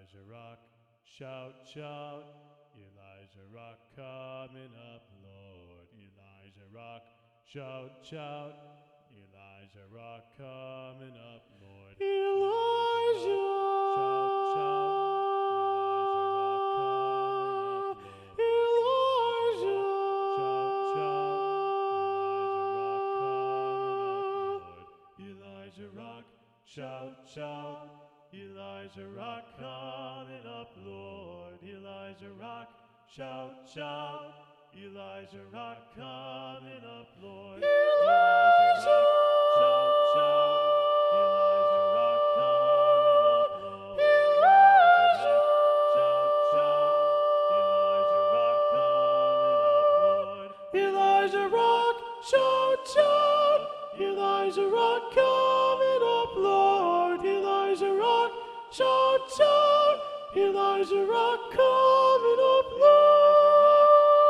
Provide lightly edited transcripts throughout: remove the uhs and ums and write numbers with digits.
Elijah Rock, shout, shout. Elijah Rock coming up, Lord. Elijah Rock, shout, shout. Elijah Rock coming up, Lord. Elijah, shout, shout. Elijah, Elijah Rock, shout, shout. Elijah Rock coming up, Lord. Elijah Rock, shout, shout. Elijah Rock coming up, Lord. Elijah, shout, shout. Elijah Rock coming up, Lord. Elijah, shout, shout. Elijah Rock coming up, Lord. Elijah Rock, shout, shout. Elijah Rock coming up, Lord. Elijah Rock, shout, shout. Elijah Rock coming up, Lord.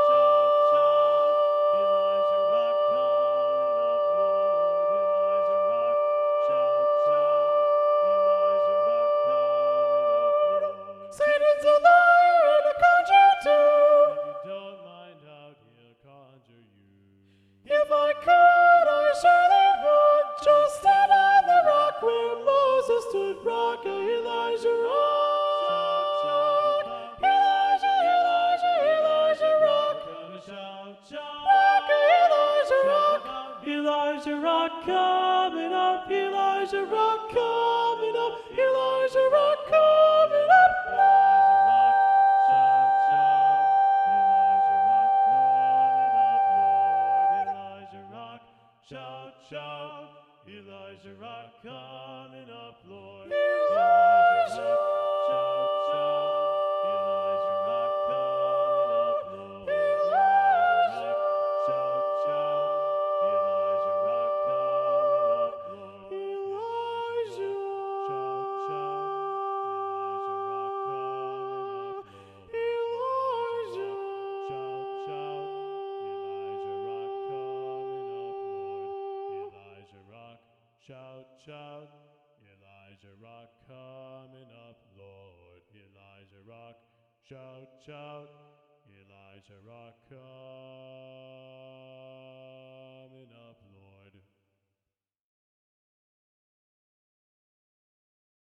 Satan's a liar and a conjurer too. If you don't mind out, he'll conjure you. If I could, I surely would just stand on the rock where Moses stood. Rock, Elijah rock. Elijah, Elijah, Elijah rock. Shout, shout. Rock, Elijah rock. Elijah rock coming up. Elijah rock coming up. Elijah rock coming up. Shout, shout, Elijah Rock coming up, Lord. Elijah, shout, shout, Elijah Rock coming up, Lord. Elijah, shout, shout, Elijah Rock coming up, Lord. Elijah, shout, shout, Elijah Rock coming up, Lord. Elijah Rock, shout, shout. Elijah Rock coming up, Lord. Elijah Rock, shout, shout. Elijah Rock coming.